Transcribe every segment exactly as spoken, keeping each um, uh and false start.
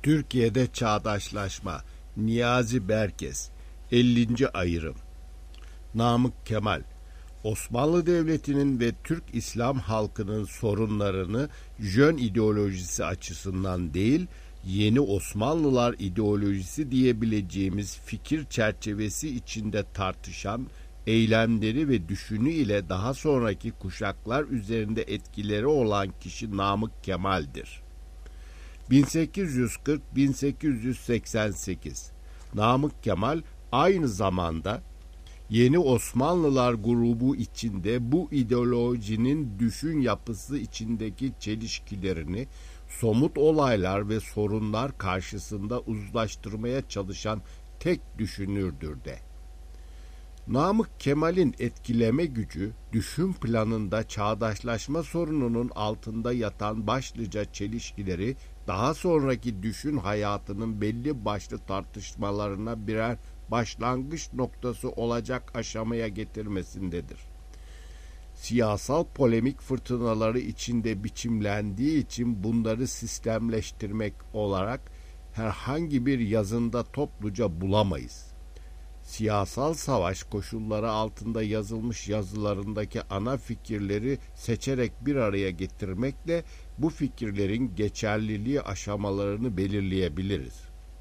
Türkiye'de çağdaşlaşma. Niyazi Berkes. ellinci ayrım. Namık Kemal. Osmanlı Devleti'nin ve Türk İslam halkının sorunlarını Jön ideolojisi açısından değil, yeni Osmanlılar ideolojisi diyebileceğimiz fikir çerçevesi içinde tartışan, eylemleri ve düşünü ile daha sonraki kuşaklar üzerinde etkileri olan kişi Namık Kemal'dir. bin sekiz yüz kırk - bin sekiz yüz seksen sekiz. Namık Kemal aynı zamanda Yeni Osmanlılar grubu içinde bu ideolojinin düşün yapısı içindeki çelişkilerini somut olaylar ve sorunlar karşısında uzlaştırmaya çalışan tek düşünürdür de. Namık Kemal'in etkileme gücü, düşün planında çağdaşlaşma sorununun altında yatan başlıca çelişkileri daha sonraki düşün hayatının belli başlı tartışmalarına birer başlangıç noktası olacak aşamaya getirmesindedir. Siyasal polemik fırtınaları içinde biçimlendiği için bunları sistemleştirmek olarak herhangi bir yazında topluca bulamayız. Siyasal savaş koşulları altında yazılmış yazılarındaki ana fikirleri seçerek bir araya getirmekle bu fikirlerin geçerliliği aşamalarını belirleyebiliriz.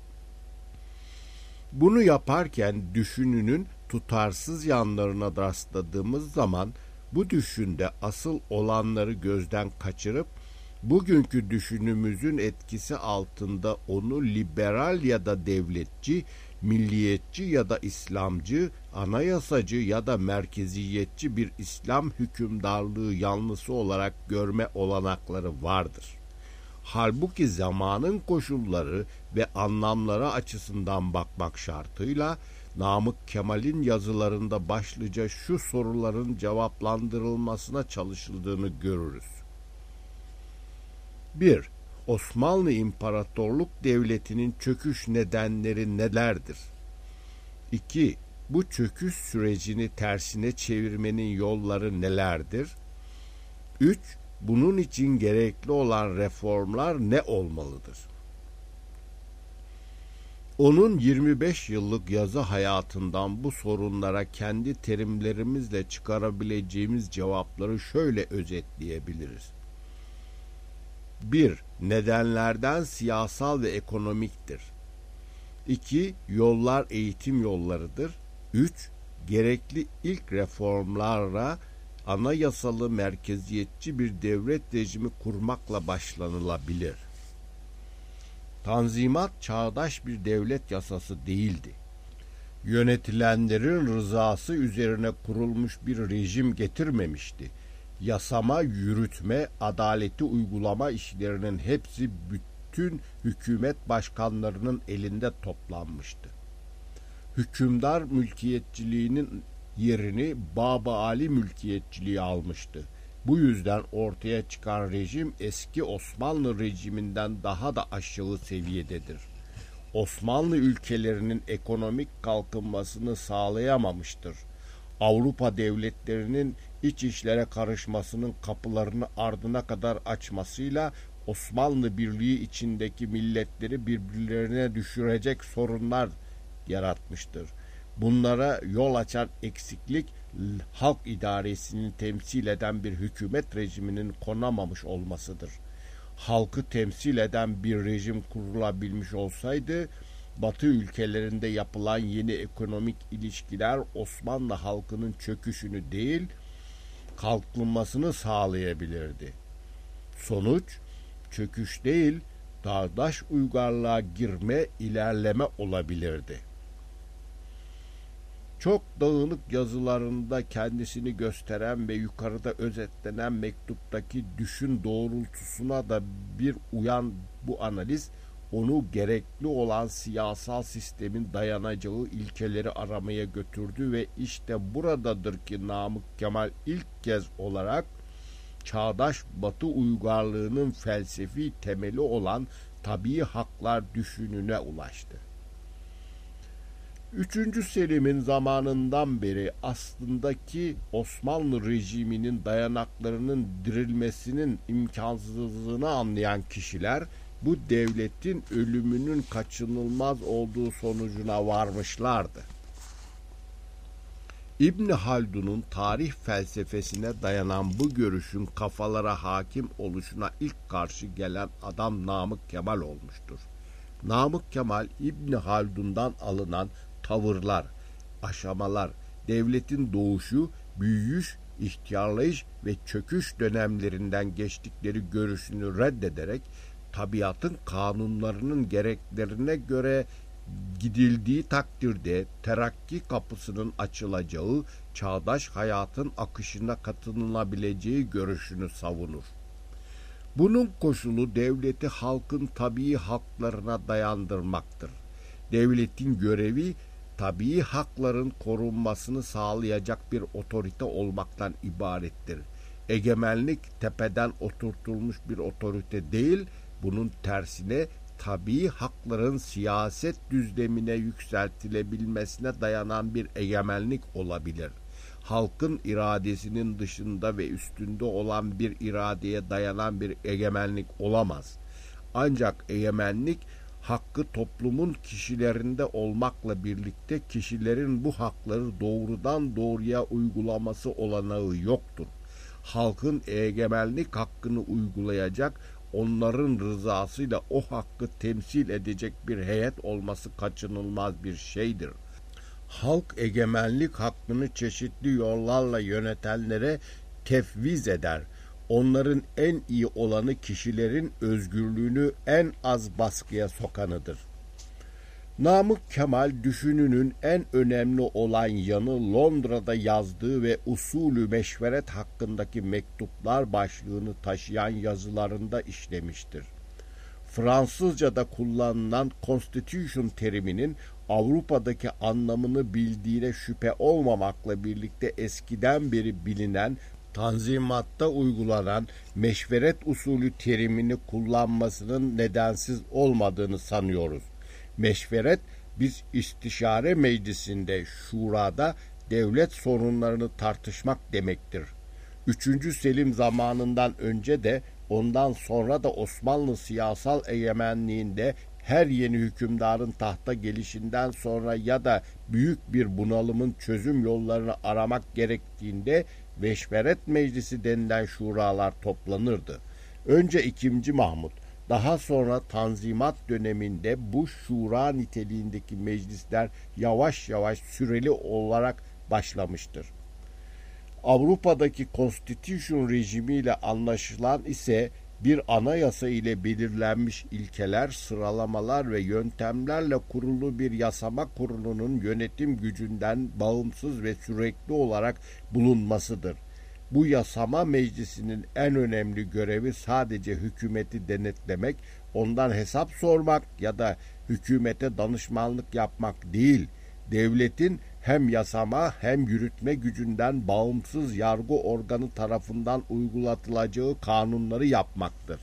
Bunu yaparken düşününün tutarsız yanlarına rastladığımız zaman bu düşünde asıl olanları gözden kaçırıp bugünkü düşünümüzün etkisi altında onu liberal ya da devletçi, milliyetçi ya da İslamcı, anayasacı ya da merkeziyetçi bir İslam hükümdarlığı yanlısı olarak görme olanakları vardır. Halbuki zamanın koşulları ve anlamları açısından bakmak şartıyla Namık Kemal'in yazılarında başlıca şu soruların cevaplandırılmasına çalışıldığını görürüz. bir. Osmanlı İmparatorluk Devleti'nin çöküş nedenleri nelerdir? iki. Bu çöküş sürecini tersine çevirmenin yolları nelerdir? üç. Bunun için gerekli olan reformlar ne olmalıdır? Onun yirmi beş yıllık yazı hayatından bu sorunlara kendi terimlerimizle çıkarabileceğimiz cevapları şöyle özetleyebiliriz. bir. Nedenlerden siyasal ve ekonomiktir. iki. Yollar eğitim yollarıdır. üç. Gerekli ilk reformlarla anayasalı merkeziyetçi bir devlet rejimi kurmakla başlanılabilir. Tanzimat çağdaş bir devlet yasası değildi. Yönetilenlerin rızası üzerine kurulmuş bir rejim getirmemişti. Yasama, yürütme, adaleti uygulama işlerinin hepsi bütün hükümet başkanlarının elinde toplanmıştı. Hükümdar mülkiyetçiliğinin yerini Bab-ı Ali mülkiyetçiliği almıştı. Bu yüzden ortaya çıkan rejim eski Osmanlı rejiminden daha da aşağı seviyededir. Osmanlı ülkelerinin ekonomik kalkınmasını sağlayamamıştır. Avrupa devletlerinin iç işlere karışmasının kapılarını ardına kadar açmasıyla Osmanlı Birliği içindeki milletleri birbirlerine düşürecek sorunlar yaratmıştır. Bunlara yol açan eksiklik, halk idaresini temsil eden bir hükümet rejiminin konamamış olmasıdır. Halkı temsil eden bir rejim kurulabilmiş olsaydı, Batı ülkelerinde yapılan yeni ekonomik ilişkiler Osmanlı halkının çöküşünü değil, kalkınmasını sağlayabilirdi. Sonuç, çöküş değil, çağdaş uygarlığa girme, ilerleme olabilirdi. Çok dağınık yazılarında kendisini gösteren ve yukarıda özetlenen mektuptaki düşün doğrultusuna da bir uyan bu analiz, onu gerekli olan siyasal sistemin dayanacağı ilkeleri aramaya götürdü ve işte buradadır ki Namık Kemal ilk kez olarak çağdaş Batı uygarlığının felsefi temeli olan tabii haklar düşününe ulaştı. Üçüncü Selim'in zamanından beri aslındaki Osmanlı rejiminin dayanaklarının dirilmesinin imkansızlığını anlayan kişiler bu devletin ölümünün kaçınılmaz olduğu sonucuna varmışlardı. İbn Haldun'un tarih felsefesine dayanan bu görüşün kafalara hakim oluşuna ilk karşı gelen adam Namık Kemal olmuştur. Namık Kemal İbn Haldun'dan alınan tavırlar, aşamalar, devletin doğuşu, büyüyüş, ihtiyarlayış ve çöküş dönemlerinden geçtikleri görüşünü reddederek tabiatın kanunlarının gereklerine göre gidildiği takdirde terakki kapısının açılacağı, çağdaş hayatın akışına katılınabileceği görüşünü savunur. Bunun koşulu devleti halkın tabii haklarına dayandırmaktır. Devletin görevi tabii hakların korunmasını sağlayacak bir otorite olmaktan ibarettir. Egemenlik tepeden oturtulmuş bir otorite değil, bunun tersine tabii hakların siyaset düzlemine yükseltilebilmesine dayanan bir egemenlik olabilir. Halkın iradesinin dışında ve üstünde olan bir iradeye dayanan bir egemenlik olamaz. Ancak egemenlik hakkı toplumun kişilerinde olmakla birlikte kişilerin bu hakları doğrudan doğruya uygulaması olanağı yoktur. Halkın egemenlik hakkını uygulayacak, onların rızasıyla o hakkı temsil edecek bir heyet olması kaçınılmaz bir şeydir. Halk egemenlik hakkını çeşitli yollarla yönetenlere tefviz eder. Onların en iyi olanı kişilerin özgürlüğünü en az baskıya sokanıdır. Namık Kemal düşününün en önemli olan yanı Londra'da yazdığı ve usulü meşveret hakkındaki mektuplar başlığını taşıyan yazılarında işlemiştir. Fransızca'da kullanılan Constitution teriminin Avrupa'daki anlamını bildiğine şüphe olmamakla birlikte eskiden beri bilinen Tanzimat'ta uygulanan meşveret usulü terimini kullanmasının nedensiz olmadığını sanıyoruz. Meşveret, biz istişare meclisinde, şurada devlet sorunlarını tartışmak demektir. Üçüncü Selim zamanından önce de ondan sonra da Osmanlı siyasal egemenliğinde her yeni hükümdarın tahta gelişinden sonra ya da büyük bir bunalımın çözüm yollarını aramak gerektiğinde Meşveret Meclisi denilen şuralar toplanırdı. Önce ikinci. Mahmud, daha sonra Tanzimat döneminde bu şura niteliğindeki meclisler yavaş yavaş süreli olarak başlamıştır. Avrupa'daki Constitution rejimiyle anlaşılan ise bir anayasa ile belirlenmiş ilkeler, sıralamalar ve yöntemlerle kurulu bir yasama kurulunun yönetim gücünden bağımsız ve sürekli olarak bulunmasıdır. Bu yasama meclisinin en önemli görevi sadece hükümeti denetlemek, ondan hesap sormak ya da hükümete danışmanlık yapmak değil, devletin hem yasama hem yürütme gücünden bağımsız yargı organı tarafından uygulatılacağı kanunları yapmaktır.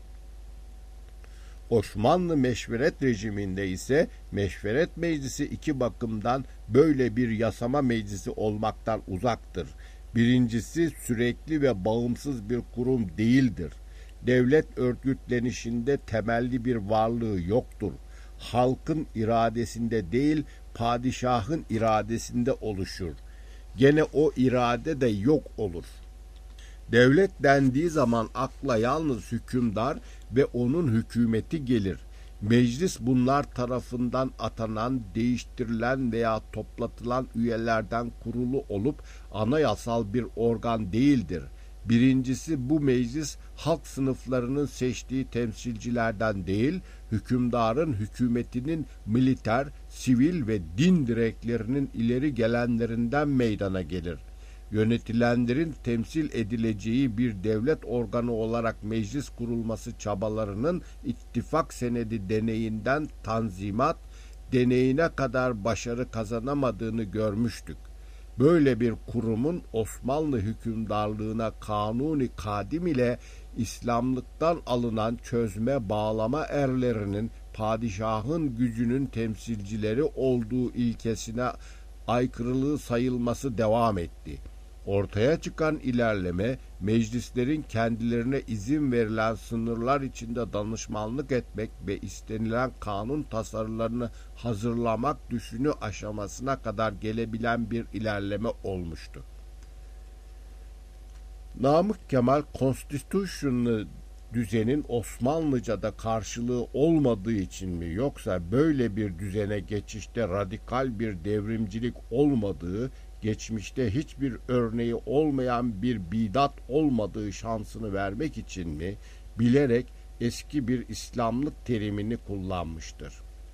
Osmanlı meşveret rejiminde ise meşveret meclisi iki bakımdan böyle bir yasama meclisi olmaktan uzaktır. Birincisi, sürekli ve bağımsız bir kurum değildir. Devlet örgütlenişinde temelli bir varlığı yoktur. Halkın iradesinde değil, padişahın iradesinde oluşur. Gene o irade de yok olur. Devlet dendiği zaman akla yalnız hükümdar ve onun hükümeti gelir. Meclis bunlar tarafından atanan, değiştirilen veya toplatılan üyelerden kurulu olup anayasal bir organ değildir. Birincisi, bu meclis halk sınıflarının seçtiği temsilcilerden değil, hükümdarın hükümetinin militer, sivil ve din direklerinin ileri gelenlerinden meydana gelir. Yönetilenlerin temsil edileceği bir devlet organı olarak meclis kurulması çabalarının ittifak senedi deneyinden Tanzimat deneyine kadar başarı kazanamadığını görmüştük. Böyle bir kurumun Osmanlı hükümdarlığına kanuni kadim ile İslamlıktan alınan çözme bağlama erlerinin padişahın gücünün temsilcileri olduğu ilkesine aykırılığı sayılması devam etti. Ortaya çıkan ilerleme, meclislerin kendilerine izin verilen sınırlar içinde danışmanlık etmek ve istenilen kanun tasarılarını hazırlamak düşünü aşamasına kadar gelebilen bir ilerleme olmuştu. Namık Kemal, Constitution'lı düzenin Osmanlıca'da karşılığı olmadığı için mi, yoksa böyle bir düzene geçişte radikal bir devrimcilik olmadığı, geçmişte hiçbir örneği olmayan bir bidat olmadığı şansını vermek için mi, bilerek eski bir İslamlık terimini kullanmıştır?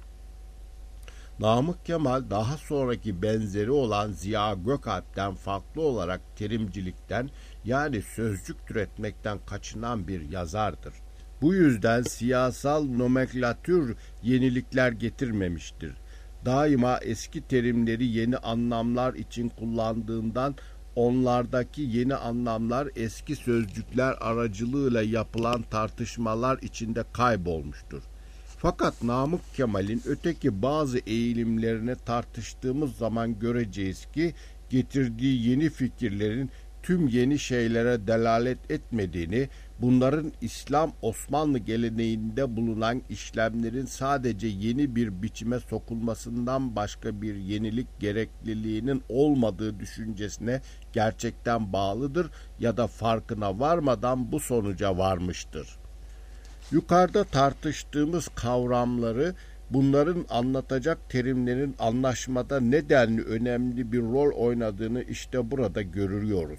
Namık Kemal, daha sonraki benzeri olan Ziya Gökalp'ten farklı olarak terimcilikten, yani sözcük türetmekten kaçınan bir yazardır. Bu yüzden siyasal nomenklatür yenilikler getirmemiştir. Daima eski terimleri yeni anlamlar için kullandığından onlardaki yeni anlamlar eski sözcükler aracılığıyla yapılan tartışmalar içinde kaybolmuştur. Fakat Namık Kemal'in öteki bazı eğilimlerini tartıştığımız zaman göreceğiz ki getirdiği yeni fikirlerin tüm yeni şeylere delalet etmediğini, bunların İslam Osmanlı geleneğinde bulunan işlemlerin sadece yeni bir biçime sokulmasından başka bir yenilik gerekliliğinin olmadığı düşüncesine gerçekten bağlıdır ya da farkına varmadan bu sonuca varmıştır. Yukarıda tartıştığımız kavramları, bunların anlatacak terimlerin anlaşmada nedenli önemli bir rol oynadığını işte burada görüyoruz.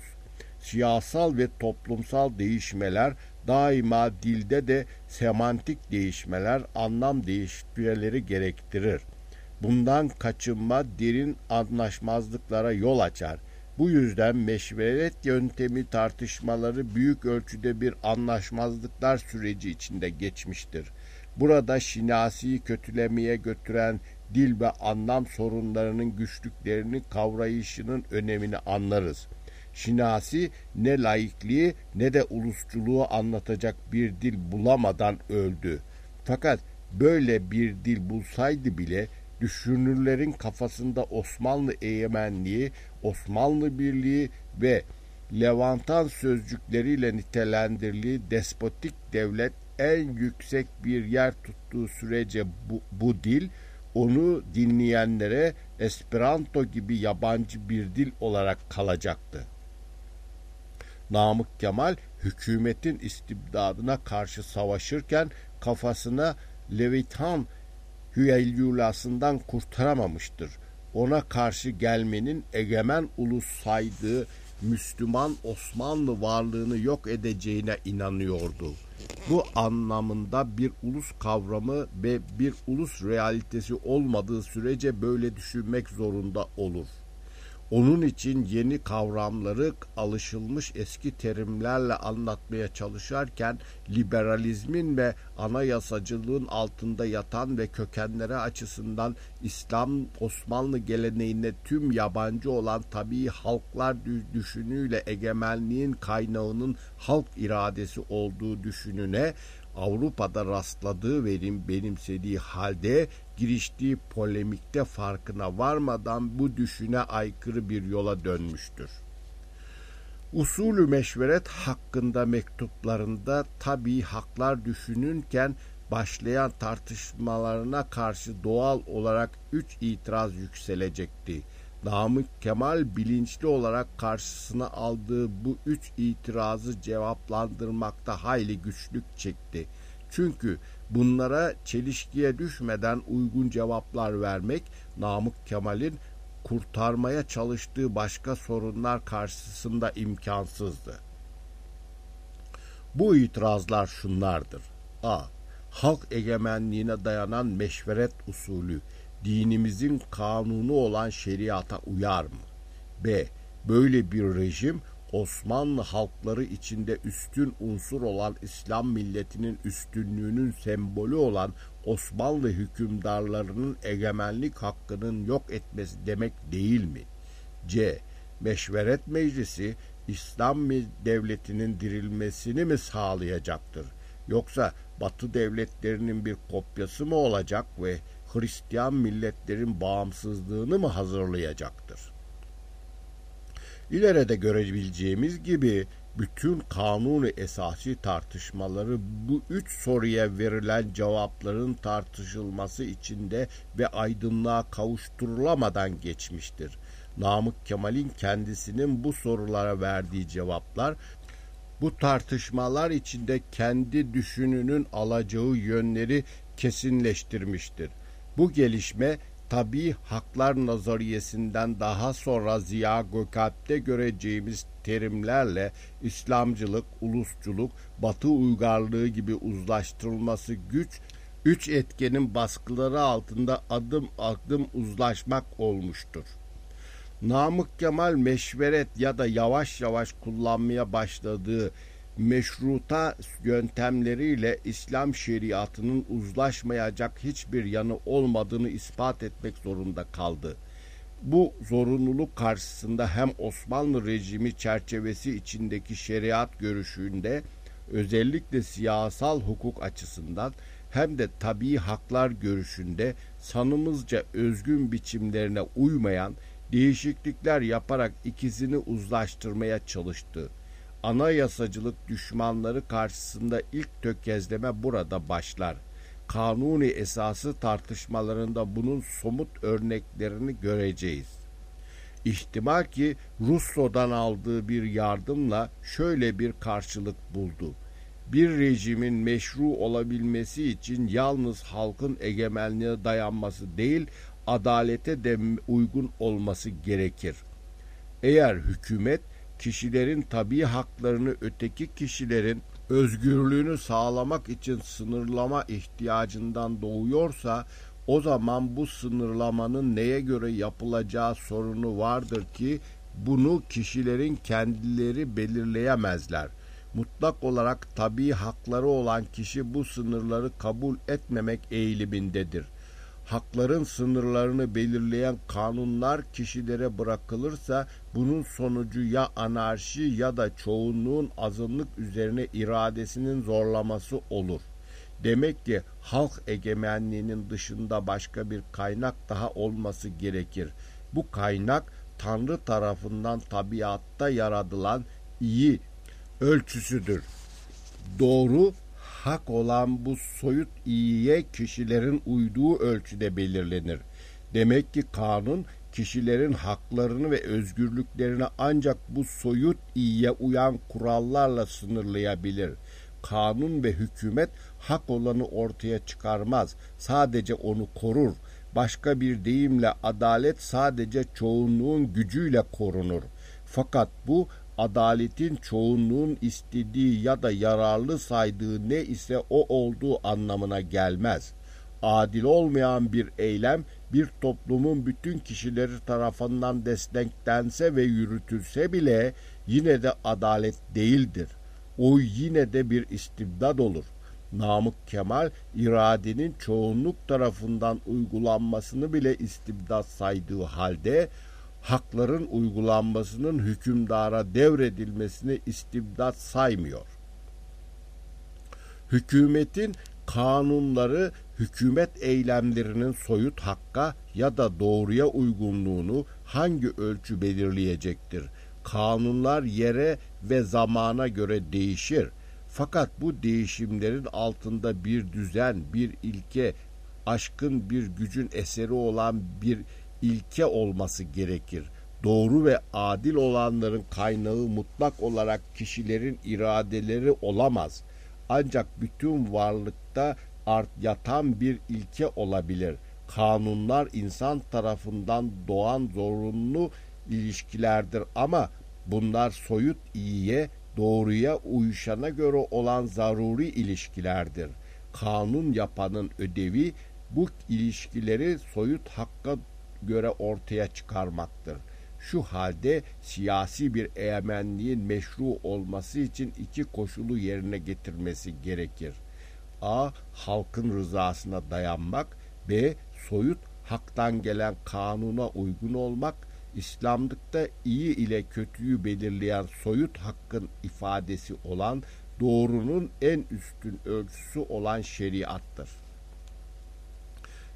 Siyasal ve toplumsal değişmeler daima dilde de semantik değişmeler, anlam değişmeleri gerektirir. Bundan kaçınma derin anlaşmazlıklara yol açar. Bu yüzden meşveret yöntemi tartışmaları büyük ölçüde bir anlaşmazlıklar süreci içinde geçmiştir. Burada şinasiyi kötülemeye götüren dil ve anlam sorunlarının güçlüklerini kavrayışının önemini anlarız. Şinasi ne laikliği ne de ulusçuluğu anlatacak bir dil bulamadan öldü. Fakat böyle bir dil bulsaydı bile düşünürlerin kafasında Osmanlı egemenliği, Osmanlı Birliği ve Levantan sözcükleriyle nitelendirdiği despotik devlet en yüksek bir yer tuttuğu sürece bu, bu dil onu dinleyenlere Esperanto gibi yabancı bir dil olarak kalacaktı. Namık Kemal hükümetin istibdadına karşı savaşırken kafasına Leviathan hüelyulasından kurtaramamıştır. Ona karşı gelmenin egemen ulus saydığı Müslüman Osmanlı varlığını yok edeceğine inanıyordu. Bu anlamında bir ulus kavramı ve bir ulus realitesi olmadığı sürece böyle düşünmek zorunda olur. Onun için yeni kavramları alışılmış eski terimlerle anlatmaya çalışırken liberalizmin ve anayasacılığın altında yatan ve kökenleri açısından İslam Osmanlı geleneğine tüm yabancı olan tabii halklar düşünüyle egemenliğin kaynağının halk iradesi olduğu düşününe Avrupa'da rastladığı ve benimsediği halde giriştiği polemikte farkına varmadan bu düşüne aykırı bir yola dönmüştür. Usulü meşveret hakkında mektuplarında tabii haklar düşünürken başlayan tartışmalarına karşı doğal olarak üç itiraz yükselecekti. Namık Kemal bilinçli olarak karşısına aldığı bu üç itirazı cevaplandırmakta hayli güçlük çekti. Çünkü bunlara çelişkiye düşmeden uygun cevaplar vermek Namık Kemal'in kurtarmaya çalıştığı başka sorunlar karşısında imkansızdı. Bu itirazlar şunlardır: A. Halk egemenliğine dayanan meşveret usulü dinimizin kanunu olan şeriata uyar mı? B. Böyle bir rejim Osmanlı halkları içinde üstün unsur olan İslam milletinin üstünlüğünün sembolü olan Osmanlı hükümdarlarının egemenlik hakkının yok etmesi demek değil mi? C. Meşveret Meclisi İslam devletinin dirilmesini mi sağlayacaktır? Yoksa Batı devletlerinin bir kopyası mı olacak ve Hristiyan milletlerin bağımsızlığını mı hazırlayacaktır? İleride görebileceğimiz gibi bütün kanuni esasi tartışmaları bu üç soruya verilen cevapların tartışılması içinde ve aydınlığa kavuşturulamadan geçmiştir. Namık Kemal'in kendisinin bu sorulara verdiği cevaplar, bu tartışmalar içinde kendi düşününün alacağı yönleri kesinleştirmiştir. Bu gelişme, tabii haklar nazariyesinden daha sonra Ziya Gökalp'te göreceğimiz terimlerle İslamcılık, ulusçuluk, Batı uygarlığı gibi uzlaştırılması güç, üç etkenin baskıları altında adım adım uzlaşmak olmuştur. Namık Kemal meşveret ya da yavaş yavaş kullanmaya başladığı meşruta yöntemleriyle İslam şeriatının uzlaşmayacak hiçbir yanı olmadığını ispat etmek zorunda kaldı. Bu zorunluluk karşısında hem Osmanlı rejimi çerçevesi içindeki şeriat görüşünde, özellikle siyasal hukuk açısından, hem de tabii haklar görüşünde sanımızca özgün biçimlerine uymayan değişiklikler yaparak ikisini uzlaştırmaya çalıştı. Anayasacılık düşmanları karşısında ilk tökezleme burada başlar. Kanuni esası tartışmalarında bunun somut örneklerini göreceğiz. İhtimal ki Russo'dan aldığı bir yardımla şöyle bir karşılık buldu. Bir rejimin meşru olabilmesi için yalnız halkın egemenliğine dayanması değil, adalete de uygun olması gerekir. Eğer hükümet kişilerin tabii haklarını öteki kişilerin özgürlüğünü sağlamak için sınırlama ihtiyacından doğuyorsa, o zaman bu sınırlamanın neye göre yapılacağı sorunu vardır ki bunu kişilerin kendileri belirleyemezler. Mutlak olarak tabii hakları olan kişi bu sınırları kabul etmemek eğilimindedir. Hakların sınırlarını belirleyen kanunlar kişilere bırakılırsa bunun sonucu ya anarşi ya da çoğunluğun azınlık üzerine iradesinin zorlaması olur. Demek ki halk egemenliğinin dışında başka bir kaynak daha olması gerekir. Bu kaynak Tanrı tarafından tabiatta yaratılan iyi ölçüsüdür. Doğru, hak olan bu soyut iyiye kişilerin uyduğu ölçüde belirlenir. Demek ki kanun kişilerin haklarını ve özgürlüklerini ancak bu soyut iyiye uyan kurallarla sınırlayabilir. Kanun ve hükümet hak olanı ortaya çıkarmaz, sadece onu korur. Başka bir deyimle adalet sadece çoğunluğun gücüyle korunur. Fakat bu adaletin çoğunluğun istediği ya da yararlı saydığı ne ise o olduğu anlamına gelmez. Adil olmayan bir eylem bir toplumun bütün kişileri tarafından desteklense ve yürütülse bile yine de adalet değildir. O yine de bir istibdad olur. Namık Kemal iradenin çoğunluk tarafından uygulanmasını bile istibdat saydığı halde hakların uygulanmasının hükümdara devredilmesini istibdat saymıyor. Hükümetin kanunları hükümet eylemlerinin soyut hakka ya da doğruya uygunluğunu hangi ölçü belirleyecektir? Kanunlar yere ve zamana göre değişir. Fakat bu değişimlerin altında bir düzen, bir ilke, aşkın bir gücün eseri olan bir ilke olması gerekir. Doğru ve adil olanların kaynağı mutlak olarak kişilerin iradeleri olamaz. Ancak bütün varlıkta art yatan bir ilke olabilir. Kanunlar insan tarafından doğan zorunlu ilişkilerdir ama bunlar soyut iyiye, doğruya uyuşana göre olan zaruri ilişkilerdir. Kanun yapanın ödevi bu ilişkileri soyut hakka göre ortaya çıkarmaktır. Şu halde siyasi bir egemenliğin meşru olması için iki koşulu yerine getirmesi gerekir. A. Halkın rızasına dayanmak. B. Soyut haktan gelen kanuna uygun olmak. İslamlıkta iyi ile kötüyü belirleyen soyut hakkın ifadesi olan doğrunun en üstün ölçüsü olan şeriattır.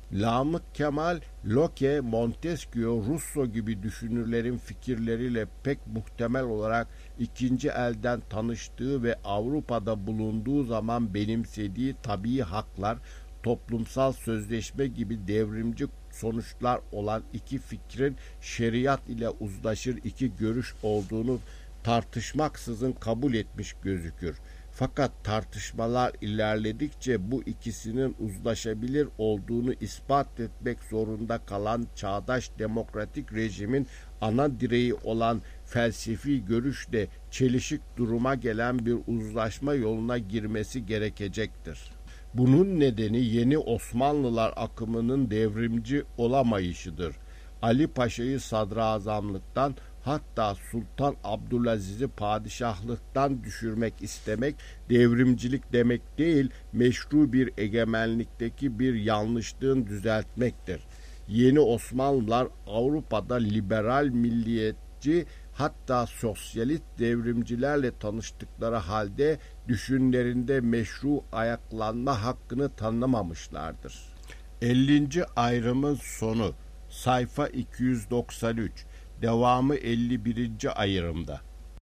Namık Kemal, Locke, Montesquieu, Rousseau gibi düşünürlerin fikirleriyle pek muhtemel olarak ikinci elden tanıştığı ve Avrupa'da bulunduğu zaman benimsediği tabii haklar, toplumsal sözleşme gibi devrimci sonuçlar olan iki fikrin şeriat ile uzlaşır iki görüş olduğunu tartışmaksızın kabul etmiş gözükür. Fakat tartışmalar ilerledikçe bu ikisinin uzlaşabilir olduğunu ispat etmek zorunda kalan çağdaş demokratik rejimin ana direği olan felsefi görüşle çelişik duruma gelen bir uzlaşma yoluna girmesi gerekecektir. Bunun nedeni yeni Osmanlılar akımının devrimci olamayışıdır. Ali Paşa'yı sadrazamlıktan, hatta Sultan Abdülaziz'i padişahlıktan düşürmek istemek devrimcilik demek değil, meşru bir egemenlikteki bir yanlışlığın düzeltmektir. Yeni Osmanlılar Avrupa'da liberal, milliyetçi, hatta sosyalist devrimcilerle tanıştıkları halde düşünlerinde meşru ayaklanma hakkını tanımamışlardır. ellinci ayrımın sonu, sayfa iki yüz doksan üç, devamı elli birinci ayrımda.